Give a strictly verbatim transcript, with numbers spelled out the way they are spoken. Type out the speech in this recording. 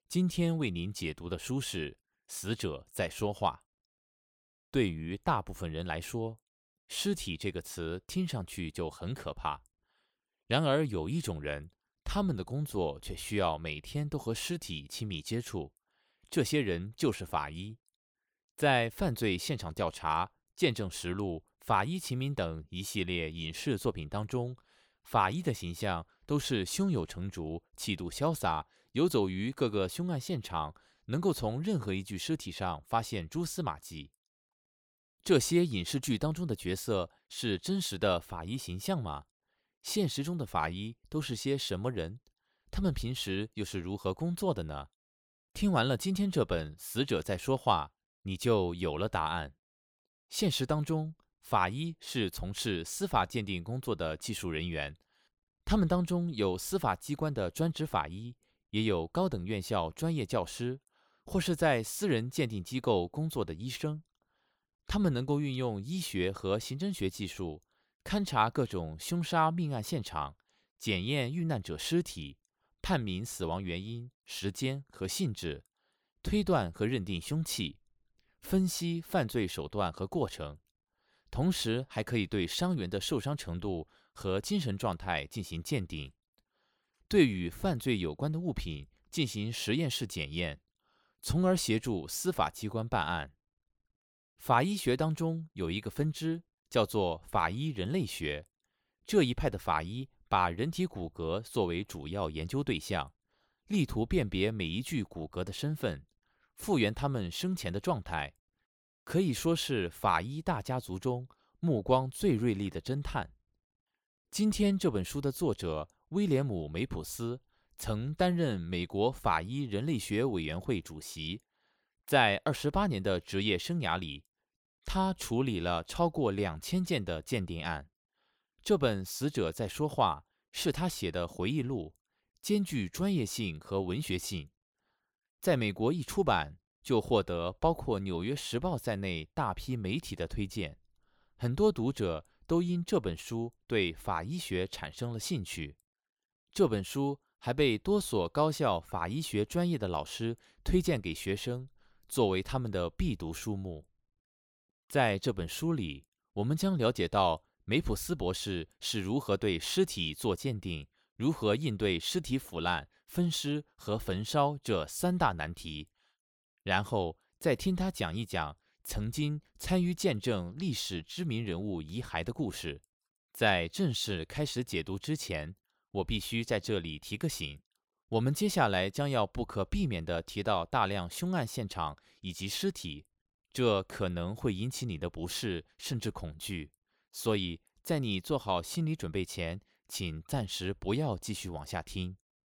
今天为您解读的书是《死者在说话》。对于大部分人来说，尸体这个词听上去就很可怕。然而有一种人，他们的工作却需要每天都和尸体亲密接触，这些人就是法医。在犯罪现场调查、见证实录、法医秦明等一系列影视作品当中，法医的形象都是胸有成竹、气度潇洒，游走于各个凶案现场，能够从任何一具尸体上发现蛛丝马迹。这些影视剧当中的角色是真实的法医形象吗？现实中的法医都是些什么人？他们平时又是如何工作的呢？听完了今天这本《死者在说话》，你就有了答案。现实当中，法医是从事司法鉴定工作的技术人员，他们当中有司法机关的专职法医，也有高等院校专业教师，或是在私人鉴定机构工作的医生。他们能够运用医学和刑侦学技术，勘察各种凶杀命案现场，检验遇难者尸体，判明死亡原因、时间和性质，推断和认定凶器，分析犯罪手段和过程，同时还可以对伤员的受伤程度和精神状态进行鉴定，对与犯罪有关的物品进行实验室检验，从而协助司法机关办案。法医学当中有一个分支叫做法医人类学，这一派的法医把人体骨骼作为主要研究对象，力图辨别每一具骨骼的身份，复原他们生前的状态，可以说是法医大家族中目光最锐利的侦探。今天这本书的作者威廉姆·梅普斯曾担任美国法医人类学委员会主席，在二十八年的职业生涯里，他处理了超过两千件的鉴定案。这本《死者在说话》是他写的回忆录，兼具专业性和文学性。在美国一出版，就获得包括《纽约时报》在内大批媒体的推荐。很多读者都因这本书对法医学产生了兴趣。这本书还被多所高校法医学专业的老师推荐给学生，作为他们的必读书目。在这本书里，我们将了解到梅普斯博士是如何对尸体做鉴定，如何应对尸体腐烂、分尸和焚烧这三大难题，然后再听他讲一讲曾经参与见证历史知名人物遗骸的故事。在正式开始解读之前，我必须在这里提个醒，我们接下来将要不可避免地提到大量凶案现场以及尸体，这可能会引起你的不适甚至恐惧，所以在你做好心理准备前，请暂时不要继续往下听。